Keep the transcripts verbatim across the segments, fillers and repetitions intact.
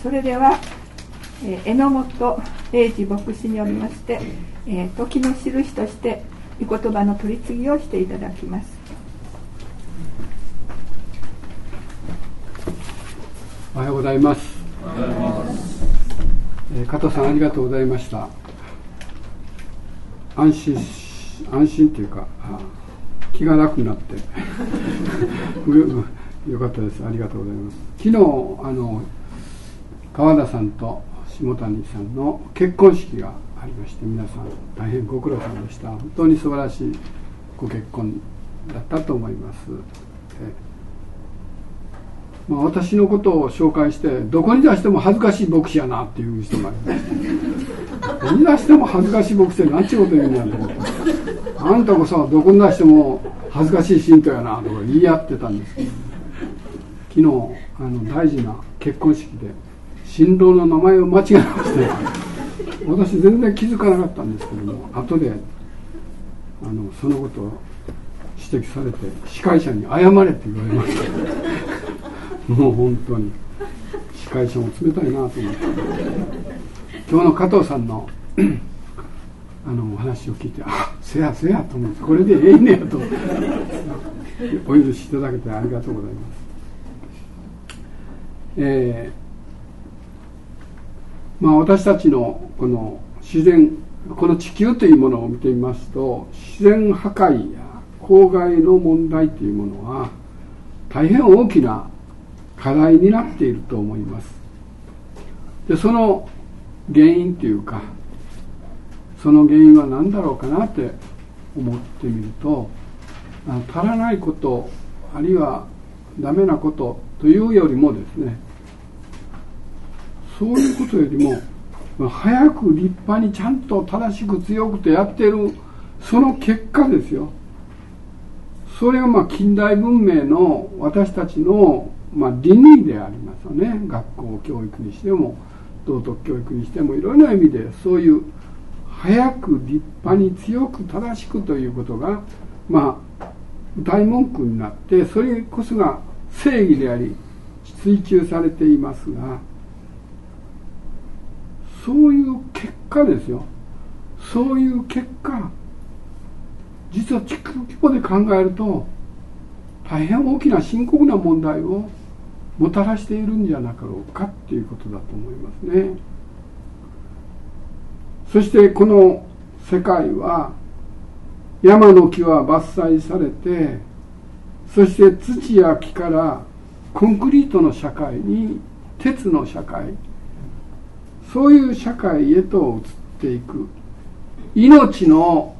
それでは、えー、榎本英二牧師によりまして、えー、時の印として御言葉の取り次ぎをしていただきます。 おはようございます。えー、加藤さんありがとうございました。安心安心というか気が楽になってよかったです。ありがとうございます。昨日あの川田さんと下谷さんの結婚式がありまして、皆さん大変ご苦労さんでした。本当に素晴らしいご結婚だったと思います。えまあ、私のことを紹介してどこに出しても恥ずかしい牧師やなっていう人がいましたどこに出しても恥ずかしい牧師って何ちゅうこと言うんやと思って、あんたこそどこに出しても恥ずかしい信徒やなとか言い合ってたんですけど、昨日あの大事な結婚式で新郎の名前を間違えまして私全然気づかなかったんですけども、後であのそのことを指摘されて司会者に謝れって言われましたもう本当に司会者も冷たいなと思って、今日の加藤さんのあのお話を聞いて、あ、せやせやと思って、これでええねやとお許しいただけてありがとうございます。えーまあ、私たちのこの自然、この地球というものを見てみますと、自然破壊や公害の問題というものは大変大きな課題になっていると思います。で、その原因というか、その原因は何だろうかなって思ってみると、足らないこと、あるいはダメなことというよりもですね、そういうことよりも早く立派にちゃんと正しく強くとやっているその結果ですよ。それがまあ近代文明の私たちのまあ倫理でありますよね。学校教育にしても道徳教育にしてもいろいろな意味でそういう早く立派に強く正しくということがまあ大文句になって、それこそが正義であり追求されていますが、そういう結果ですよ。そういう結果、実は地球規模で考えると大変大きな深刻な問題をもたらしているんじゃなかろうかっていうことだと思いますね。そしてこの世界は山の木は伐採されて、そして土や木からコンクリートの社会に鉄の社会、そういう社会へと移っていく。命の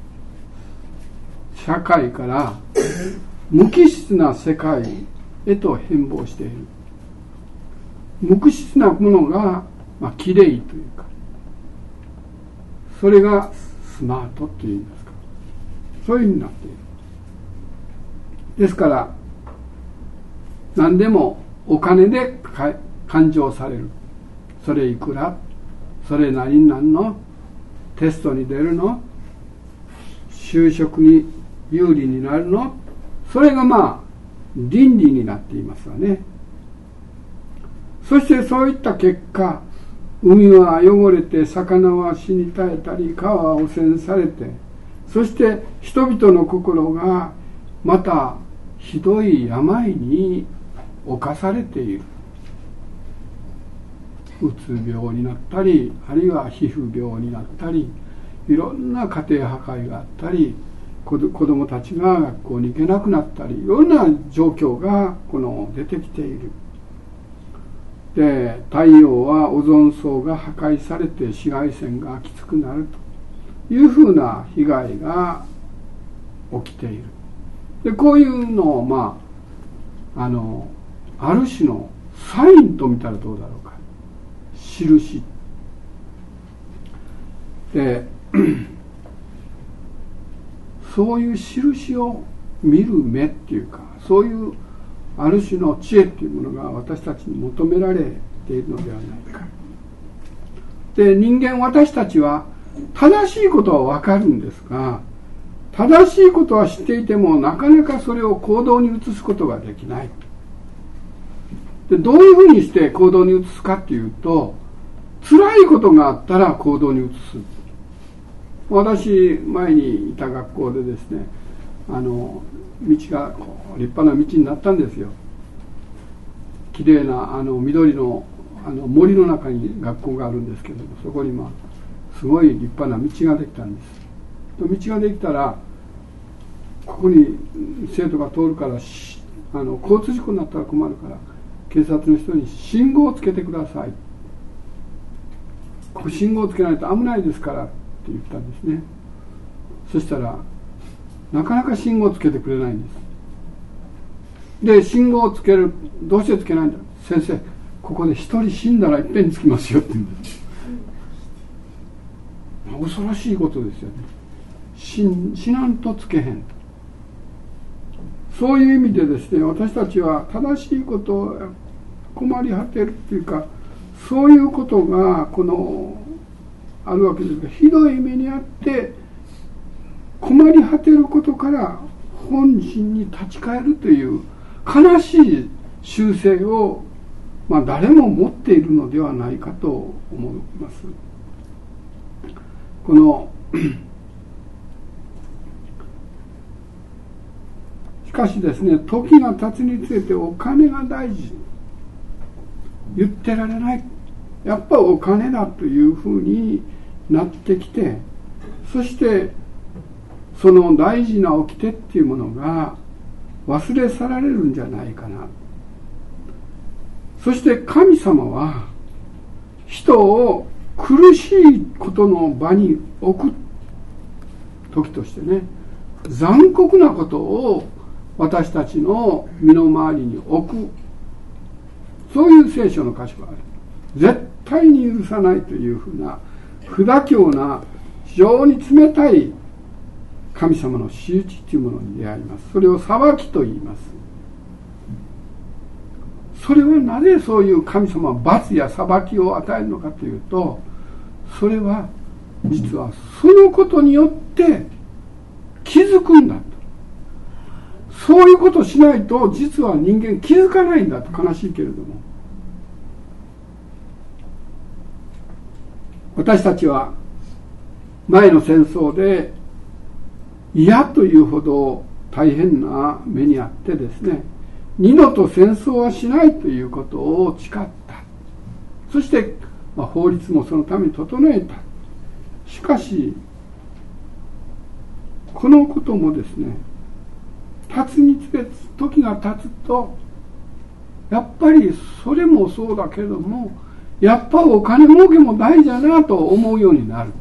社会から無機質な世界へと変貌している。無機質なものが、まあ、きれいというか、それがスマートというんですか、そういうふうになっている。ですから何でもお金で勘定される。それいくら、それ何になんの、テストに出るの、就職に有利になるの、それがまあ倫理になっていますわね。そしてそういった結果、海は汚れて魚は死に絶えたり、川は汚染されて、そして人々の心がまたひどい病に侵されている。うつ病になったり、あるいは皮膚病になったり、いろんな家庭破壊があったり、子どもたちが学校に行けなくなったり、いろんな状況がこの出てきている。で、太陽はオゾン層が破壊されて紫外線がきつくなるというふうな被害が起きている。で、こういうのをまああのある種のサインと見たらどうだろうか。印でそういう印を見る目っていうか、そういうある種の知恵っていうものが私たちに求められているのではないか。で、人間、私たちは正しいことは分かるんですが、正しいことは知っていてもなかなかそれを行動に移すことができない。 でどういうふうにして行動に移すかっていうと、辛いことがあったら行動に移す。私前にいた学校でですね、あの道がこう立派な道になったんですよ。きれいなあの緑のあの森の中に学校があるんですけども、そこにまあすごい立派な道ができたんです。道ができたらここに生徒が通るから、あの交通事故になったら困るから警察の人に信号をつけてください、ここ信号をつけないと危ないですからって言ったんですね。そしたらなかなか信号をつけてくれないんです。で信号をつける、どうしてつけないんだ、先生ここで一人死んだらいっぺんにつきますよって言うんです。恐ろしいことですよね。 死, 死なんとつけへんと。そういう意味でですね、私たちは正しいことを困り果てるっていうか、そういうことがこのあるわけですが、ひどい目にあって困り果てることから本心に立ち返るという悲しい習性を、まあ、誰も持っているのではないかと思います。このしかしですね、時が経つにつれてお金が大事、言ってられない、やっぱお金だというふうになってきて、そしてその大事な掟っていうものが忘れ去られるんじゃないかな。そして神様は人を苦しいことの場に置く時としてね、残酷なことを私たちの身の回りに置く、そういう聖書の箇所がある。絶対に許さないというふうな不妥協な非常に冷たい神様の仕打ちというものに出会います。それを裁きと言います。それはなぜそういう神様は罰や裁きを与えるのかというと、それは実はそのことによって気づくんだと。そういうことをしないと実は人間気づかないんだと。悲しいけれども、私たちは前の戦争で嫌というほど大変な目にあってですね、二度と戦争はしないということを誓った。そして、まあ、法律もそのために整えた。しかしこのこともですね、経つにつれ時が経つとやっぱりそれもそうだけれども、やっぱお金儲けも大事だなと思うようになる。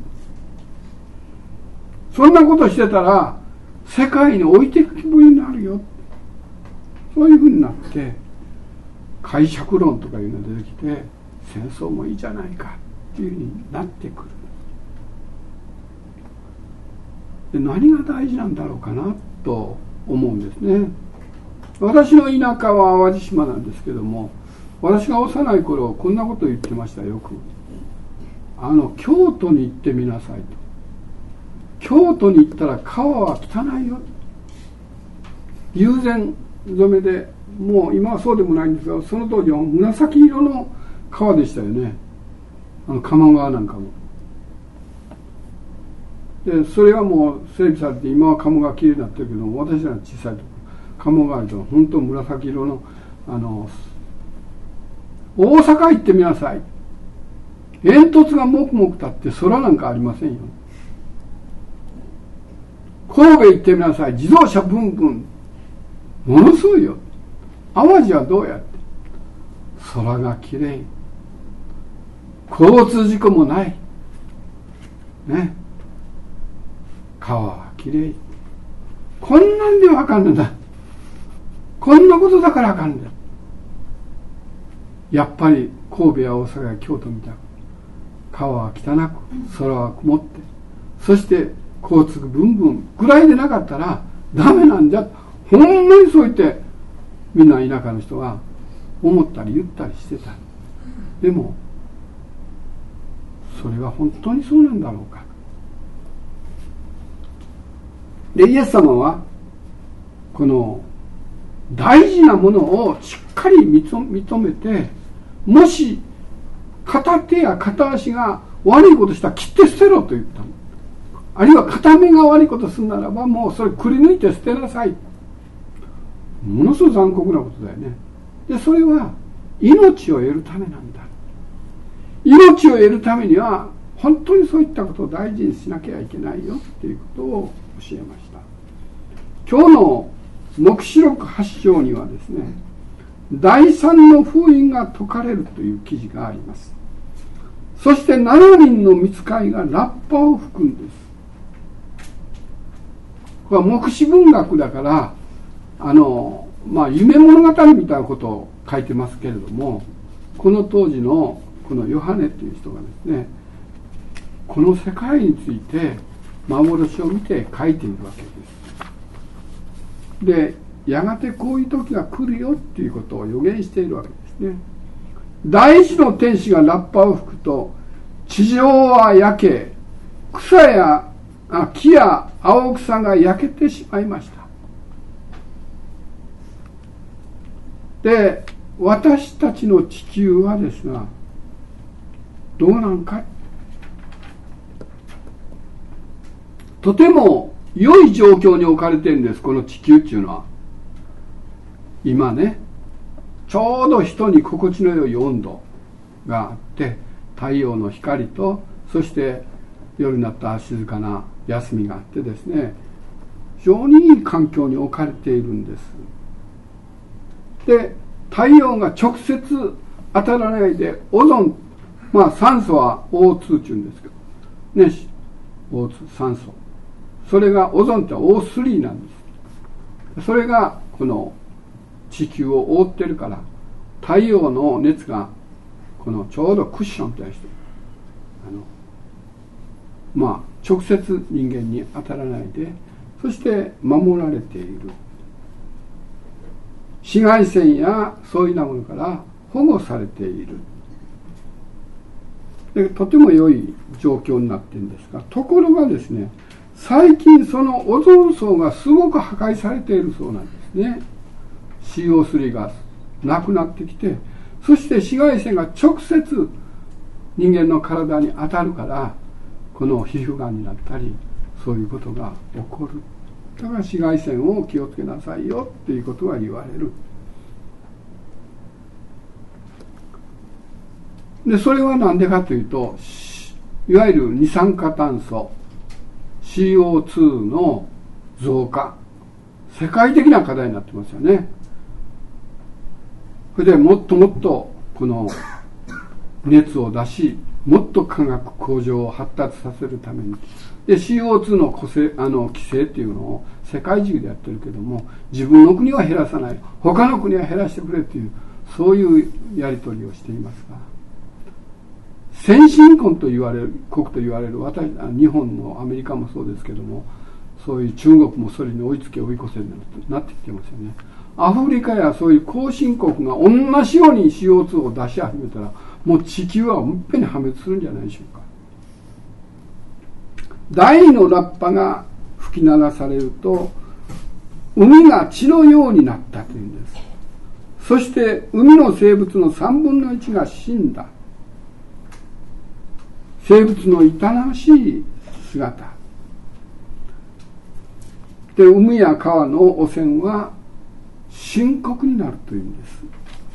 そんなことしてたら世界に置いていく気分になるよ、そういうふうになって解釈論とかいうのが出てきて、戦争もいいじゃないかっていうふうになってくる。で、何が大事なんだろうかなと思うんですね。私の田舎は淡路島なんですけども、私が幼い頃こんなことを言ってました。よくあの京都に行ってみなさいと。京都に行ったら川は汚いよ、友禅染めで、もう今はそうでもないんですが、その当時は紫色の川でしたよね、あの鴨川なんかも。でそれはもう整備されて、今は鴨川きれいになってるけども、私らの小さいと鴨川と本当紫色の、あの大阪行ってみなさい、煙突がもくもく立って空なんかありませんよ。神戸行ってみなさい、自動車ブンブンものすごいよ。淡路はどうやって、空がきれい、交通事故もないね、川はきれい、こんなんではあかんのだ、こんなことだからあかんのだ。やっぱり神戸や大阪や京都みたいな川は汚く、空は曇って、そして交通ブンブンぐらいでなかったらダメなんじゃ、ほんまにそう言ってみんな田舎の人は思ったり言ったりしてた。でもそれは本当にそうなんだろうか。でイエス様はこの大事なものをしっかり認めて、もし片手や片足が悪いことしたら切って捨てろと言ったの。あるいは片目が悪いことするならば、もうそれくり抜いて捨てなさい。ものすごく残酷なことだよね。で、それは命を得るためなんだ。命を得るためには本当にそういったことを大事にしなきゃいけないよっていうことを教えました。今日の黙示録はち章にはですね、第三の封印が解かれるという記事があります。そしてななにんの御使いがラッパを吹くんです。これは黙示文学だから、あの、まあ、夢物語みたいなことを書いてますけれども、この当時のこのヨハネという人がですね、この世界について幻を見て書いているわけです。で、やがてこういう時が来るよっていうことを予言しているわけですね。第一の天使がラッパを吹くと、地上は焼け、草やあ木や青草が焼けてしまいました。で、私たちの地球はですが、どうなんか、とても良い状況に置かれているんです、この地球っていうのは。今ね、ちょうど人に心地の良い温度があって、太陽の光と、そして夜になった静かな休みがあってですね、非常にいい環境に置かれているんです。で、太陽が直接当たらないで、オゾン、まあ酸素は オーツー っていうんですけど、ね、オーツー、酸素。それが、オゾンって オースリー なんです。それが、この地球を覆ってるから、太陽の熱が、このちょうどクッションとして、あの、まあ、直接人間に当たらないで、そして守られている。紫外線やそういうようなものから保護されている。で、とても良い状況になっているんですが、ところがですね、最近そのオゾン層がすごく破壊されているそうなんですね。シーオースリー がなくなってきて、そして紫外線が直接人間の体に当たるから、この皮膚がんになったり、そういうことが起こる。だから紫外線を気をつけなさいよっていうことが言われる。で、それは何でかというと、いわゆる二酸化炭素 シーオーツー の増加、世界的な課題になってますよね。それでもっともっとこの熱を出し、もっと科学向上を発達させるために、で シーオーツー の個性あの規制っていうのを世界中でやってるけども、自分の国は減らさない、他の国は減らしてくれという、そういうやり取りをしていますが、先進国と言われる国と言われる私、日本もアメリカもそうですけども、そういう中国もそれに追いつけ追い越せになってきてますよね。アフリカやそういう後進国が同じように シーオーツー を出し始めたら、もう地球はもっぺんに破滅するんじゃないでしょうか。第二のラッパが吹き鳴らされると、海が血のようになったというんです。そして海の生物の三分の一が死んだ。生物の痛ましい姿で、海や川の汚染は深刻になるというんです。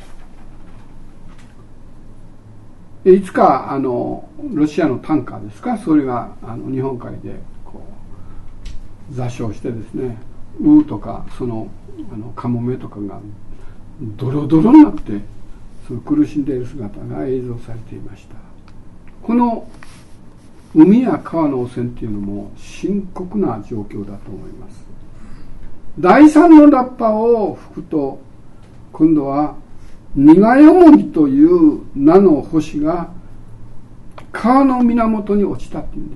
いつかあのロシアのタンカーですか、それがあの日本海でこう座礁してですね、ウーとかそのあのカモメとかがドロドロになってその苦しんでいる姿が映像されていました。この海や川の汚染っていうのも深刻な状況だと思います。第三のラッパを吹くと、今度は苦よもぎという名の星が川の源に落ちたっていうんです。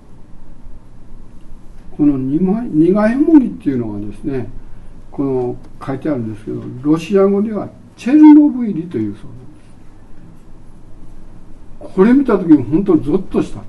この苦よもぎっていうのはですね、この書いてあるんですけど、ロシア語ではチェルノブイリというそうなんです。これ見たときに本当にゾッとした。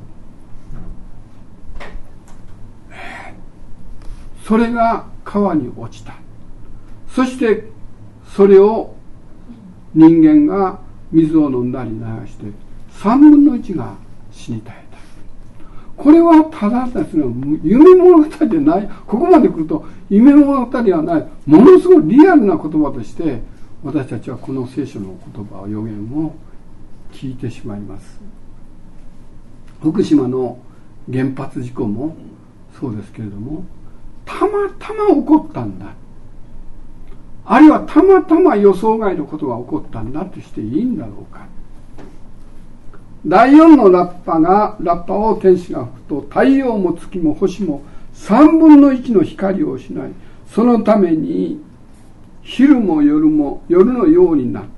それが川に落ちた。 そしてそれを人間が水を飲んだり流してさんぶんのいちが死に絶えた。これはただですね、夢物語でない、ここまで来ると夢物語ではない、ものすごいリアルな言葉として私たちはこの聖書の言葉を予言を聞いてしまいます。福島の原発事故もそうですけれども、たまたま起こったんだ、あるいはたまたま予想外のことが起こったんだとしていいんだろうか。だいよんのラッパがラッパを天使が吹くと、太陽も月も星もさんぶんのいちの光を失い、そのために昼も夜も夜のようになった。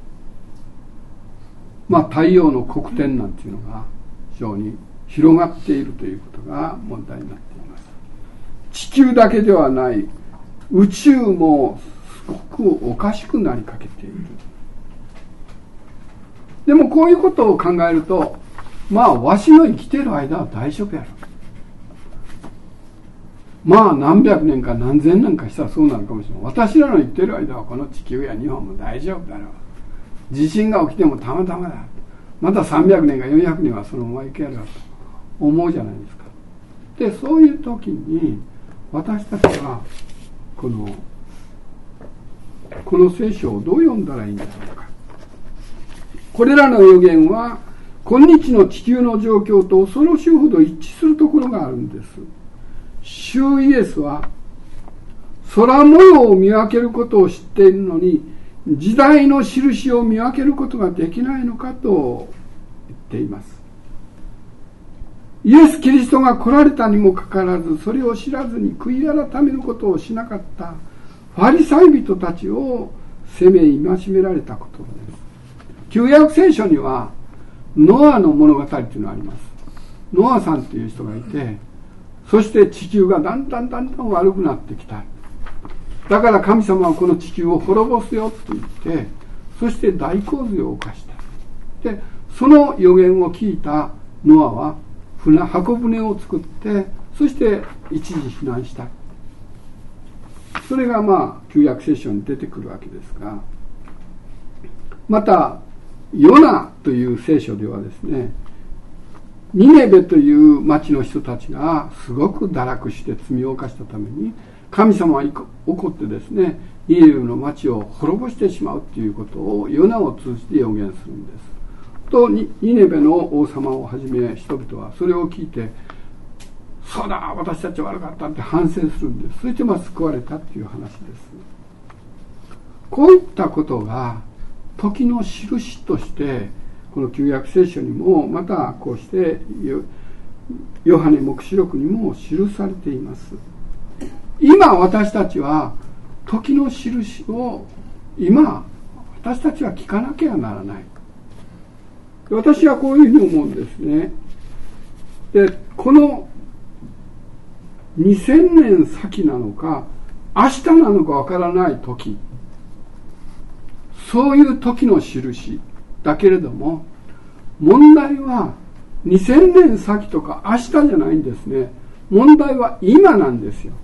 まあ太陽の黒点なんていうのが非常に広がっているということが問題になっています。地球だけではない、宇宙もすごくおかしくなりかけている。でもこういうことを考えると、まあわしの生きている間は大丈夫やろ。まあ何百年か何千年かしたらそうなるかもしれない。私らの生きている間はこの地球や日本も大丈夫だろう。地震が起きてもたまたまだ。またさんびゃくねんかよんひゃくねんはそのままいけるだろうと思うじゃないですか。で、そういう時に私たちはこのこの聖書をどう読んだらいいんだろうか。これらの予言は今日の地球の状況と恐ろしいほど一致するところがあるんです。主イエスは空模様を見分けることを知っているのに、時代の印を見分けることができないのかと言っています。イエス・キリストが来られたにもかかわらず、それを知らずに悔い改めることをしなかったファリサイ人たちを責め戒められたことです。旧約聖書にはノアの物語というのがあります。ノアさんという人がいて、そして地球がだんだんだんだん悪くなってきた。だから神様はこの地球を滅ぼすよと言って、そして大洪水を犯した。で、その予言を聞いたノアは船箱舟を作って、そして一時避難した。それがまあ旧約聖書に出てくるわけですが、またヨナという聖書ではですね、ニネベという町の人たちがすごく堕落して罪を犯したために、神様は怒ってですね、ニネベの町を滅ぼしてしまうということをヨナを通じて予言するんです。とニネベの王様をはじめ人々はそれを聞いて、そうだ私たち悪かったって反省するんです。そしてまあ救われたという話です。こういったことが時の印としてこの旧約聖書にも、またこうしてヨハネ黙示録にも記されています。今私たちは時の印を今私たちは聞かなきゃならない。私はこういうふうに思うんですね。で、このにせんねん先なのか明日なのかわからない時、そういう時の印だけれども、問題はにせんねん先とか明日じゃないんですね。問題は今なんですよ。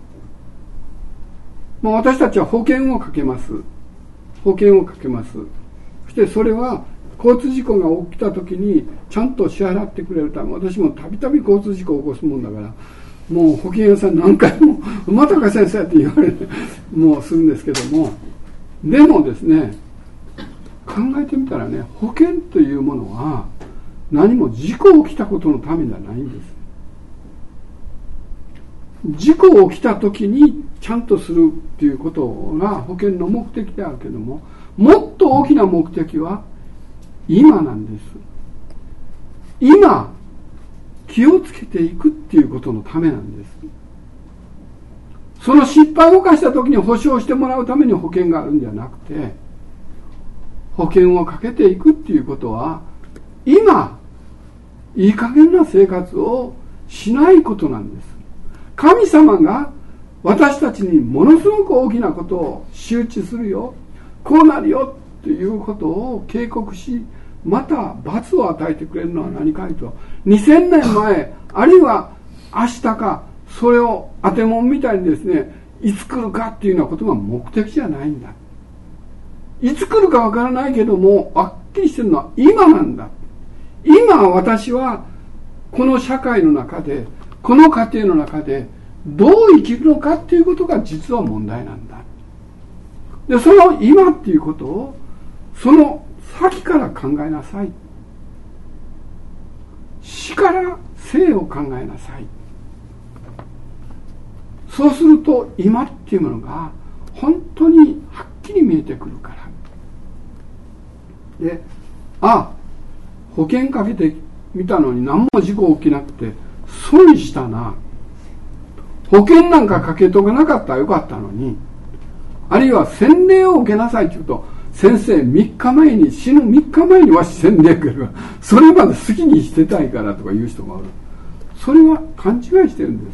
まあ、私たちは保険をかけます。保険をかけます。そしてそれは交通事故が起きた時にちゃんと支払ってくれるため、私もたびたび交通事故を起こすもんだから、もう保険屋さん何回もまたか先生って言われてもうするんですけども、でもですね、考えてみたらね、保険というものは何も事故起きたことのためではないんです。事故起きた時にちゃんとするっていうことが保険の目的であるけども、もっと大きな目的は今なんです。今気をつけていくっていうことのためなんです。その失敗を犯した時に保証してもらうために保険があるんじゃなくて、保険をかけていくっていうことは今いい加減な生活をしないことなんです。神様が私たちにものすごく大きなことを周知するよ、こうなるよということを警告し、また罰を与えてくれるのは何かと、にせんねんまえあるいは明日か、それを当てもんみたいにですね、 いつ来るかっていうようなことが目的じゃないんだ。いつ来るかわからないけども、はっきりしてるのは今なんだ。今私はこの社会の中で、この家庭の中でどう生きるのかっていうことが実は問題なんだ。で、その今っていうことをその先から考えなさい。死から生を考えなさい。そうすると今っていうものが本当にはっきり見えてくるから。で、あ、保険かけてみたのに何も事故起きなくて損したな。保険なんかかけとかなかったらよかったのに。あるいは洗礼を受けなさいって言うと、先生みっかまえに、死ぬみっかまえにわし洗礼受けるから、それまで好きにしてたいからとか言う人がおる。それは勘違いしてるんです。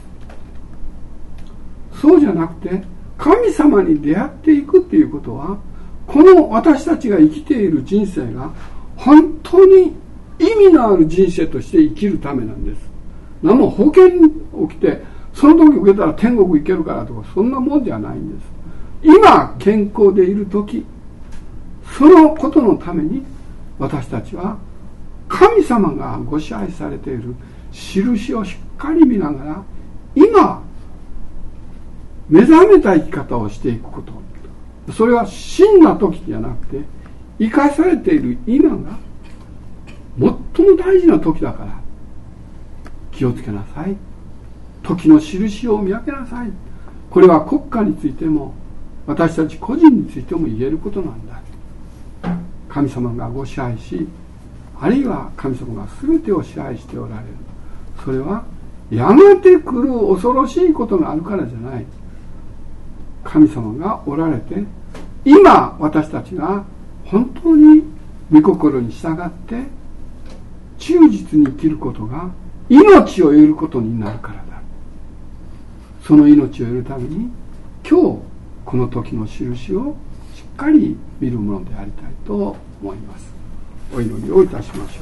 そうじゃなくて、神様に出会っていくっていうことは、この私たちが生きている人生が本当に意味のある人生として生きるためなんです。何も保険起きてその時受けたら天国行けるからとか、そんなもんじゃないんです。今健康でいる時、そのことのために私たちは神様がご支配されている印をしっかり見ながら、今目覚めた生き方をしていくこと、それは死んだ時じゃなくて生かされている今が最も大事な時だから、気をつけなさい。時の印を見分けなさい。これは国家についても私たち個人についても言えることなんだ。神様がご支配し、あるいは神様が全てを支配しておられる。それはやがて来る恐ろしいことがあるからじゃない。神様がおられて、今私たちが本当に御心に従って忠実に生きることが命を得ることになるからだ。その命を得るために今日この時の印をしっかり見るものでありたいと思います。お祈りをいたしましょ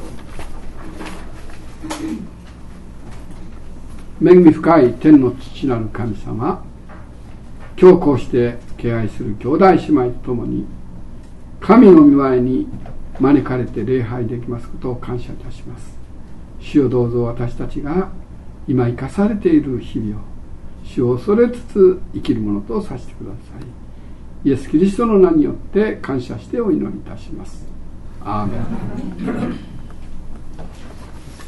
う。恵み深い天の父なる神様、今日こうして敬愛する兄弟姉妹と共に神の御前に招かれて礼拝できますことを感謝いたします。主よ、どうぞ私たちが今生かされている日々を主を恐れつつ生きるものとさせてください。イエス・キリストの名によって感謝してお祈りいたします。アーメン。